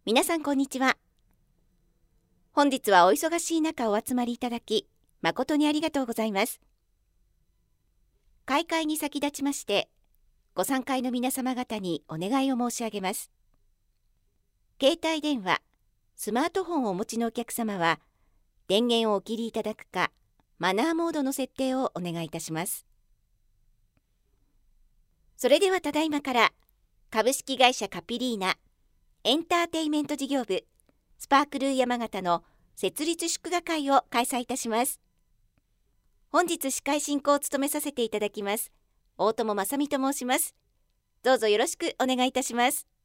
皆さんこんにちは。本日はお忙しい中お集まりいただき誠にありがとうございます。開会に先立ちましてご参会の皆様方にお願いを申し上げます。携帯電話、スマートフォンをお持ちのお客様は電源をお切りいただくかマナーモードの設定をお願いいたします。それではただいまから株式会社カピリーナエンターテイメント事業部スパークルー山形の設立祝賀会を開催いたします。本日司会進行を務めさせていただきます大友正美と申します。どうぞよろしくお願いいたします。